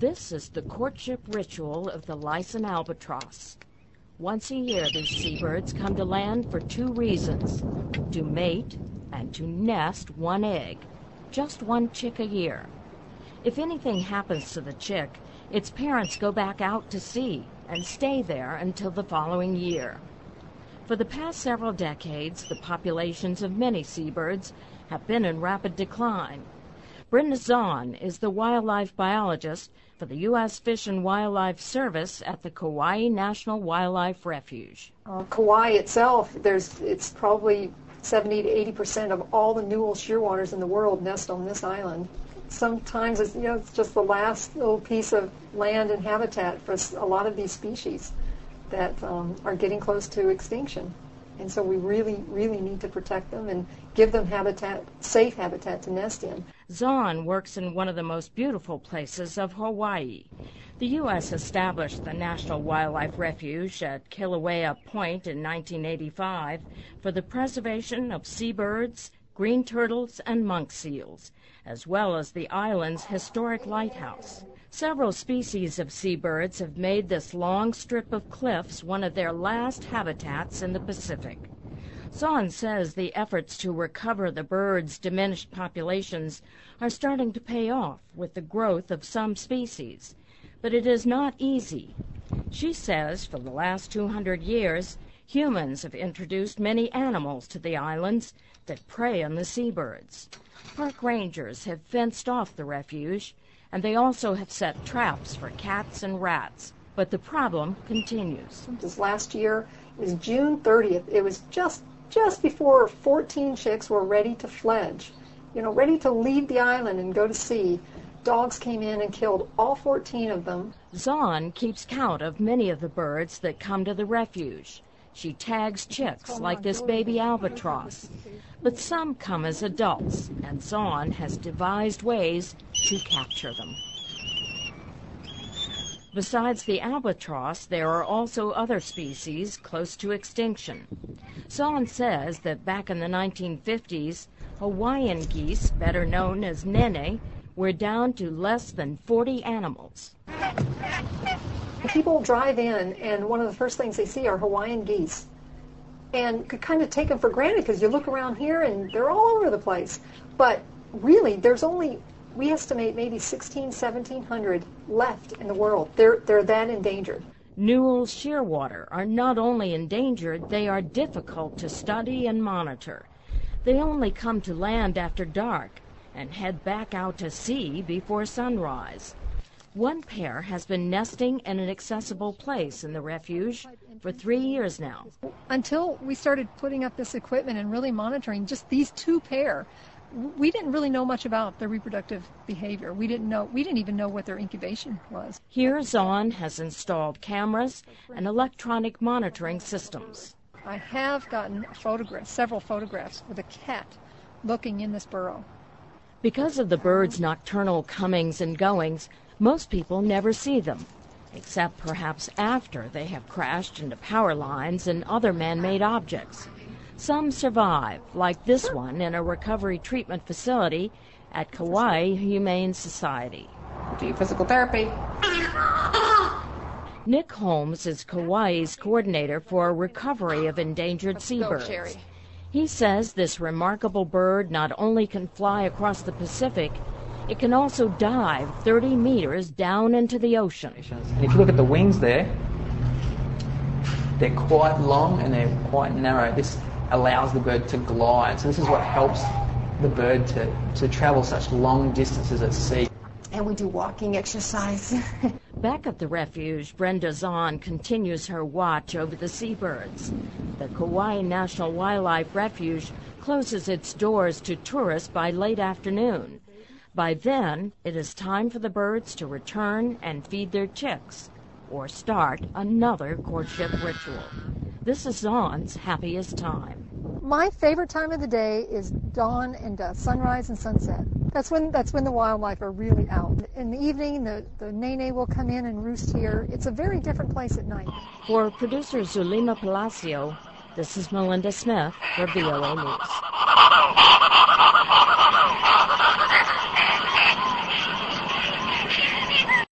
This is the courtship ritual of the Laysan albatross. Once a year, these seabirds come to land for two reasons: to mate and to nest one egg, just one chick a year. If anything happens to the chick, its parents go back out to sea and stay there until the following year. For the past several decades, the populations of many seabirds have been in rapid decline. Brenda Zahn is the wildlife biologist for the U.S. Fish and Wildlife Service at the Kauai National Wildlife Refuge. Kauai itself, it's probably 70 to 80% of all the newel shearwaters in the world nest on this island. Sometimes it's just the last little piece of land and habitat for a lot of these species that are getting close to extinction. And so we really, really need to protect them and give them safe habitat to nest in. Zahn works in one of the most beautiful places of Hawaii. The U.S. established the National Wildlife Refuge at Kilauea Point in 1985 for the preservation of seabirds, green turtles, and monk seals, as well as the island's historic lighthouse. Several species of seabirds have made this long strip of cliffs one of their last habitats in the Pacific. Zahn says the efforts to recover the birds' diminished populations are starting to pay off with the growth of some species, but it is not easy. She says for the last 200 years, humans have introduced many animals to the islands that prey on the seabirds. Park rangers have fenced off the refuge, and they also have set traps for cats and rats. But the problem continues. This last year, it was June 30th. It was just before 14 chicks were ready to fledge, ready to leave the island and go to sea. Dogs came in and killed all 14 of them. Zahn keeps count of many of the birds that come to the refuge. She tags chicks like this baby albatross. But some come as adults, and Zahn has devised ways to capture them. Besides the albatross, there are also other species close to extinction. Zahn says that back in the 1950s, Hawaiian geese, better known as nene, were down to less than 40 animals. People drive in, and one of the first things they see are Hawaiian geese. And could kind of take them for granted because you look around here and they're all over the place. But really, there's only, we estimate, maybe 1,700 left in the world. They're that endangered. Newell shearwater are not only endangered, they are difficult to study and monitor. They only come to land after dark and head back out to sea before sunrise. One pair has been nesting in an accessible place in the refuge for 3 years now. Until we started putting up this equipment and really monitoring just these two pair, we didn't really know much about their reproductive behavior. We didn't even know what their incubation was. Here, Zahn has installed cameras and electronic monitoring systems. I have gotten several photographs with a cat looking in this burrow. Because of the birds' nocturnal comings and goings, most people never see them, except perhaps after they have crashed into power lines and other man-made objects. Some survive, like this one in a recovery treatment facility at Kauai Humane Society. Do physical therapy. Nick Holmes is Kauai's coordinator for recovery of endangered seabirds. He says this remarkable bird not only can fly across the Pacific, it can also dive 30 meters down into the ocean. And if you look at the wings there, they're quite long and they're quite narrow. This allows the bird to glide. So this is what helps the bird to travel such long distances at sea. And we do walking exercise. Back at the refuge, Brenda Zahn continues her watch over the seabirds. The Kauai National Wildlife Refuge closes its doors to tourists by late afternoon. By then, it is time for the birds to return and feed their chicks, or start another courtship ritual. This is Zahn's happiest time. My favorite time of the day is dawn and sunrise and sunset. That's when the wildlife are really out. In the evening, the nene will come in and roost here. It's a very different place at night. For producer Zulima Palacio, this is Melinda Smith for VOA News.